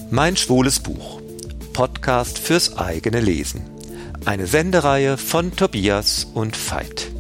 Mein schwules Buch. Podcast fürs eigene Lesen. Eine Sendereihe von Tobias und Veit.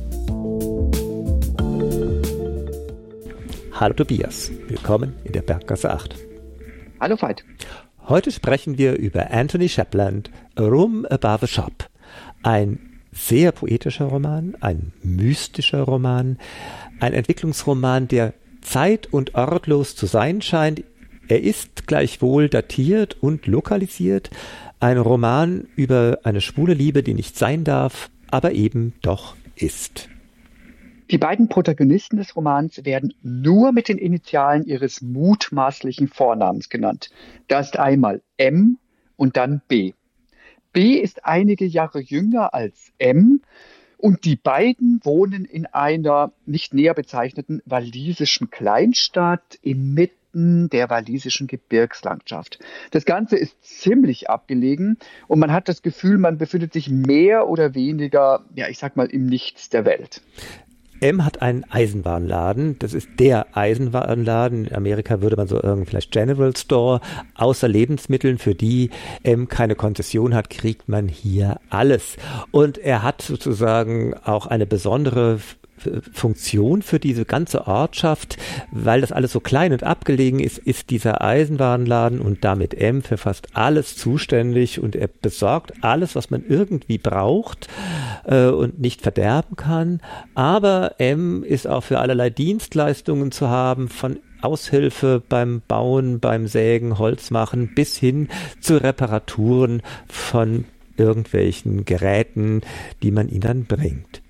Hallo Tobias, willkommen in der Berggasse 8. Hallo Veit. Heute sprechen wir über Anthony Shapland, A Room Above a Shop. Ein sehr poetischer Roman, ein mystischer Roman, ein Entwicklungsroman, der zeit- und ortlos zu sein scheint. Er ist gleichwohl datiert und lokalisiert. Ein Roman über eine schwule Liebe, die nicht sein darf, aber eben doch ist. Die beiden Protagonisten des Romans werden nur mit den Initialen ihres mutmaßlichen Vornamens genannt. Da ist einmal M und dann B. B ist einige Jahre jünger als M und die beiden wohnen in einer nicht näher bezeichneten walisischen Kleinstadt inmitten der walisischen Gebirgslandschaft. Das Ganze ist ziemlich abgelegen und man hat das Gefühl, man befindet sich mehr oder weniger, im Nichts der Welt. M hat einen Eisenwarenladen, das ist der Eisenwarenladen, in Amerika würde man so vielleicht General Store, außer Lebensmitteln, für die M keine Konzession hat, kriegt man hier alles. Und er hat sozusagen auch eine besondere Funktion für diese ganze Ortschaft, weil das alles so klein und abgelegen ist, ist dieser Eisenwarenladen und damit M für fast alles zuständig und er besorgt alles, was man irgendwie braucht und nicht verderben kann. Aber M ist auch für allerlei Dienstleistungen zu haben, von Aushilfe beim Bauen, beim Sägen, Holz machen, bis hin zu Reparaturen von irgendwelchen Geräten, die man ihnen bringt.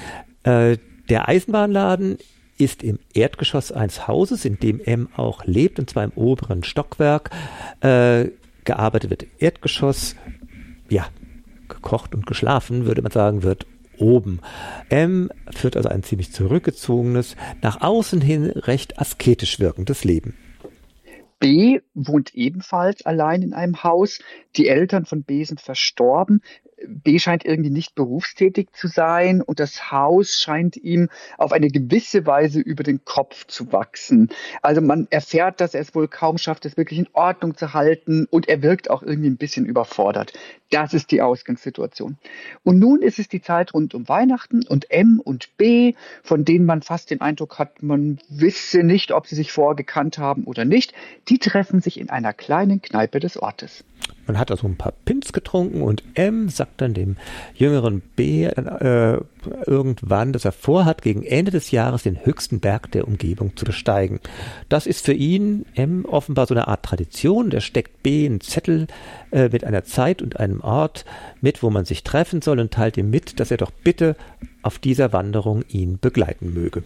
Der Eisenbahnladen ist im Erdgeschoss eines Hauses, in dem M auch lebt, und zwar im oberen Stockwerk. Gearbeitet wird im Erdgeschoss, gekocht und geschlafen, würde man sagen, wird oben. M führt also ein ziemlich zurückgezogenes, nach außen hin recht asketisch wirkendes Leben. B wohnt ebenfalls allein in einem Haus. Die Eltern von B sind verstorben. B scheint irgendwie nicht berufstätig zu sein und das Haus scheint ihm auf eine gewisse Weise über den Kopf zu wachsen. Also man erfährt, dass er es wohl kaum schafft, es wirklich in Ordnung zu halten und er wirkt auch irgendwie ein bisschen überfordert. Das ist die Ausgangssituation. Und nun ist es die Zeit rund um Weihnachten und M und B, von denen man fast den Eindruck hat, man wisse nicht, ob sie sich vorher gekannt haben oder nicht, die treffen sich in einer kleinen Kneipe des Ortes. Man hat also ein paar Pins getrunken und M sagt dann dem jüngeren B irgendwann, dass er vorhat, gegen Ende des Jahres den höchsten Berg der Umgebung zu besteigen. Das ist für ihn, M, offenbar so eine Art Tradition. Der steckt B einen Zettel mit einer Zeit und einem Ort mit, wo man sich treffen soll und teilt ihm mit, dass er doch bitte auf dieser Wanderung ihn begleiten möge.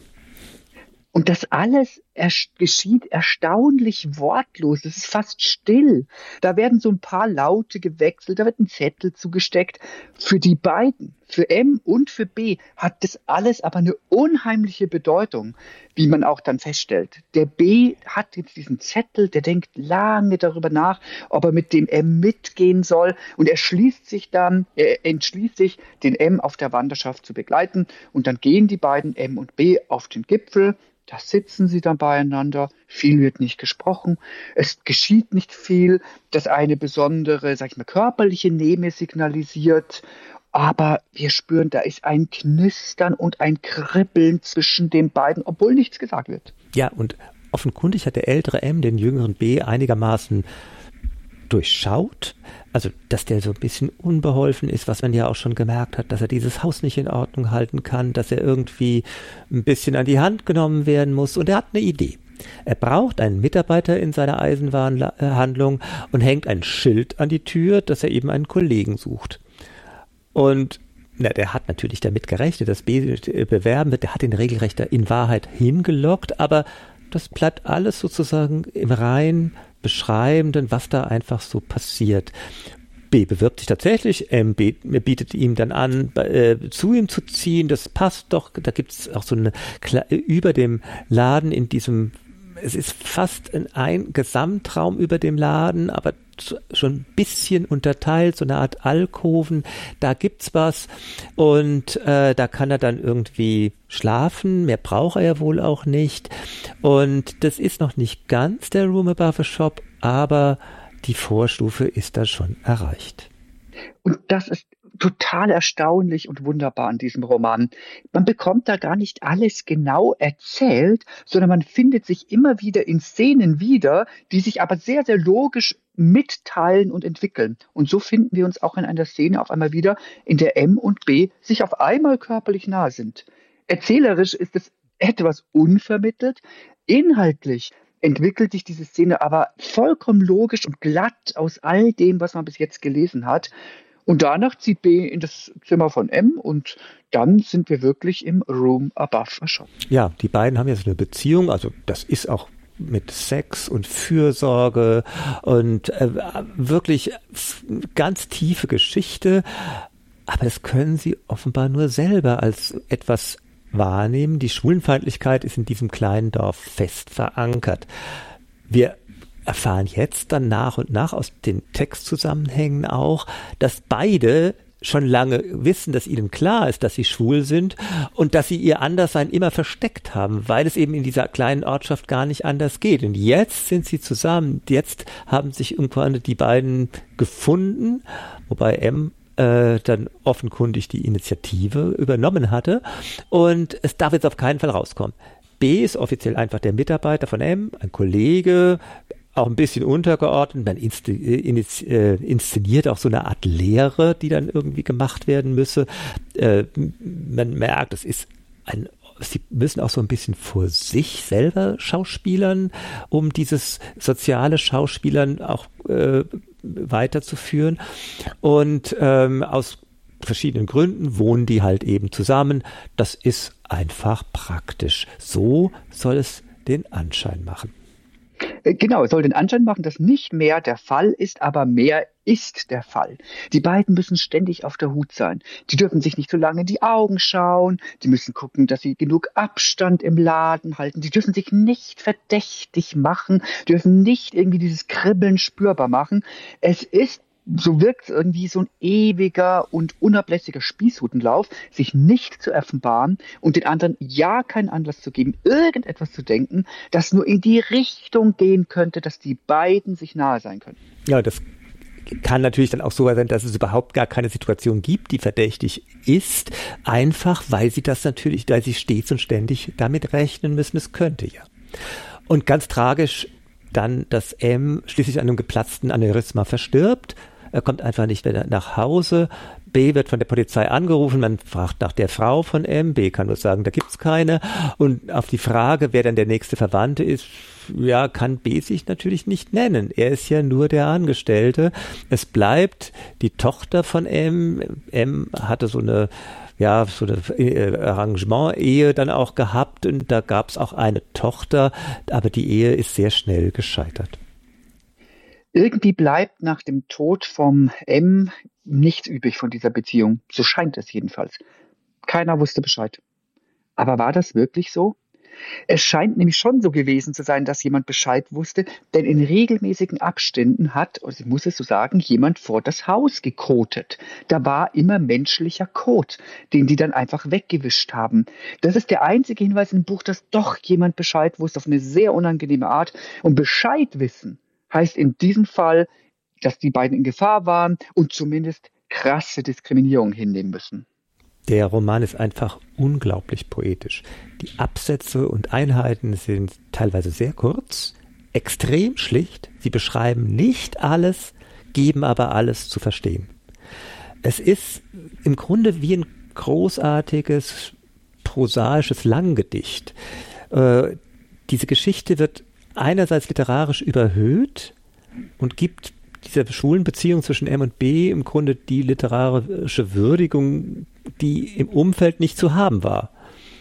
Und das alles geschieht erstaunlich wortlos. Es ist fast still. Da werden so ein paar Laute gewechselt, da wird ein Zettel zugesteckt. Für die beiden, für M und für B, hat das alles aber eine unheimliche Bedeutung, wie man auch dann feststellt. Der B hat jetzt diesen Zettel, der denkt lange darüber nach, ob er mit dem M mitgehen soll. Und er entschließt sich, den M auf der Wanderschaft zu begleiten. Und dann gehen die beiden M und B auf den Gipfel. Da sitzen sie dann beieinander, viel wird nicht gesprochen, es geschieht nicht viel, das eine besondere, körperliche Nähe signalisiert, aber wir spüren, da ist ein Knistern und ein Kribbeln zwischen den beiden, obwohl nichts gesagt wird. Ja, und offenkundig hat der ältere M den jüngeren B einigermaßen durchschaut, also dass der so ein bisschen unbeholfen ist, was man ja auch schon gemerkt hat, dass er dieses Haus nicht in Ordnung halten kann, dass er irgendwie ein bisschen an die Hand genommen werden muss und er hat eine Idee. Er braucht einen Mitarbeiter in seiner Eisenwarenhandlung und hängt ein Schild an die Tür, dass er eben einen Kollegen sucht. Und der hat natürlich damit gerechnet, dass B bewerben wird, der hat den regelrecht in Wahrheit hingelockt, aber das bleibt alles sozusagen im rein Beschreibenden, was da einfach so passiert. B bewirbt sich tatsächlich, M bietet ihm dann an, zu ihm zu ziehen, das passt doch, da gibt es auch so eine, über dem Laden in diesem, es ist fast ein Gesamtraum über dem Laden, aber schon ein bisschen unterteilt, so eine Art Alkoven, da gibt's was und da kann er dann irgendwie schlafen, mehr braucht er ja wohl auch nicht und das ist noch nicht ganz der Room Above a Shop, aber die Vorstufe ist da schon erreicht. Und das ist total erstaunlich und wunderbar an diesem Roman. Man bekommt da gar nicht alles genau erzählt, sondern man findet sich immer wieder in Szenen wieder, die sich aber sehr, sehr logisch mitteilen und entwickeln. Und so finden wir uns auch in einer Szene auf einmal wieder, in der M und B sich auf einmal körperlich nahe sind. Erzählerisch ist es etwas unvermittelt, inhaltlich entwickelt sich diese Szene aber vollkommen logisch und glatt aus all dem, was man bis jetzt gelesen hat. Und danach zieht B in das Zimmer von M und dann sind wir wirklich im Room Above a Shop. Ja, die beiden haben jetzt eine Beziehung, also das ist auch mit Sex und Fürsorge und wirklich ganz tiefe Geschichte, aber das können sie offenbar nur selber als etwas wahrnehmen. Die Schwulenfeindlichkeit ist in diesem kleinen Dorf fest verankert. Wir erfahren jetzt dann nach und nach aus den Textzusammenhängen auch, dass beide schon lange wissen, dass ihnen klar ist, dass sie schwul sind und dass sie ihr Anderssein immer versteckt haben, weil es eben in dieser kleinen Ortschaft gar nicht anders geht. Und jetzt sind sie zusammen, jetzt haben sich irgendwann die beiden gefunden, wobei M dann offenkundig die Initiative übernommen hatte und es darf jetzt auf keinen Fall rauskommen. B ist offiziell einfach der Mitarbeiter von M, ein Kollege, auch ein bisschen untergeordnet. Man inszeniert auch so eine Art Lehre, die dann irgendwie gemacht werden müsse. Man merkt, sie müssen auch so ein bisschen vor sich selber schauspielern, um dieses soziale Schauspielern auch weiterzuführen. Und aus verschiedenen Gründen wohnen die halt eben zusammen. Das ist einfach praktisch. So soll es den Anschein machen. Genau, es soll den Anschein machen, dass nicht mehr der Fall ist, aber mehr ist der Fall. Die beiden müssen ständig auf der Hut sein. Die dürfen sich nicht so lange in die Augen schauen. Die müssen gucken, dass sie genug Abstand im Laden halten. Die dürfen sich nicht verdächtig machen, dürfen nicht irgendwie dieses Kribbeln spürbar machen. So wirkt es irgendwie so ein ewiger und unablässiger Spießrutenlauf, sich nicht zu offenbaren und den anderen ja keinen Anlass zu geben, irgendetwas zu denken, das nur in die Richtung gehen könnte, dass die beiden sich nahe sein können. Ja, das kann natürlich dann auch so sein, dass es überhaupt gar keine Situation gibt, die verdächtig ist, einfach weil sie stets und ständig damit rechnen müssen, es könnte ja. Und ganz tragisch dann, dass M schließlich an einem geplatzten Aneurysma verstirbt. Er kommt einfach nicht mehr nach Hause. B wird von der Polizei angerufen. Man fragt nach der Frau von M. B kann nur sagen, da gibt's keine. Und auf die Frage, wer dann der nächste Verwandte ist, ja, kann B sich natürlich nicht nennen. Er ist ja nur der Angestellte. Es bleibt die Tochter von M. M hatte so eine Arrangement-Ehe dann auch gehabt und da gab's auch eine Tochter, aber die Ehe ist sehr schnell gescheitert. Irgendwie bleibt nach dem Tod vom M nichts übrig von dieser Beziehung. So scheint es jedenfalls. Keiner wusste Bescheid. Aber war das wirklich so? Es scheint nämlich schon so gewesen zu sein, dass jemand Bescheid wusste, denn in regelmäßigen Abständen hat, ich muss es so sagen, jemand vor das Haus gekotet. Da war immer menschlicher Kot, den die dann einfach weggewischt haben. Das ist der einzige Hinweis im Buch, dass doch jemand Bescheid wusste auf eine sehr unangenehme Art. Und Bescheid wissen heißt in diesem Fall, dass die beiden in Gefahr waren und zumindest krasse Diskriminierung hinnehmen müssen. Der Roman ist einfach unglaublich poetisch. Die Absätze und Einheiten sind teilweise sehr kurz, extrem schlicht. Sie beschreiben nicht alles, geben aber alles zu verstehen. Es ist im Grunde wie ein großartiges, prosaisches Langgedicht. Diese Geschichte wird einerseits literarisch überhöht und gibt dieser schwulen Beziehung zwischen M und B im Grunde die literarische Würdigung, die im Umfeld nicht zu haben war.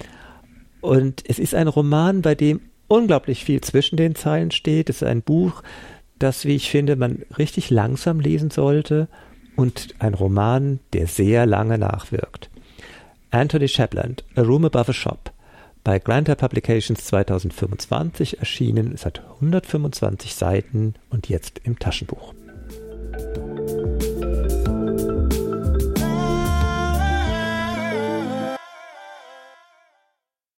Und es ist ein Roman, bei dem unglaublich viel zwischen den Zeilen steht. Es ist ein Buch, das, wie ich finde, man richtig langsam lesen sollte und ein Roman, der sehr lange nachwirkt. Anthony Shapland, A Room Above a Shop. Bei Granta Publications 2025 erschienen, es hat 125 Seiten und jetzt im Taschenbuch.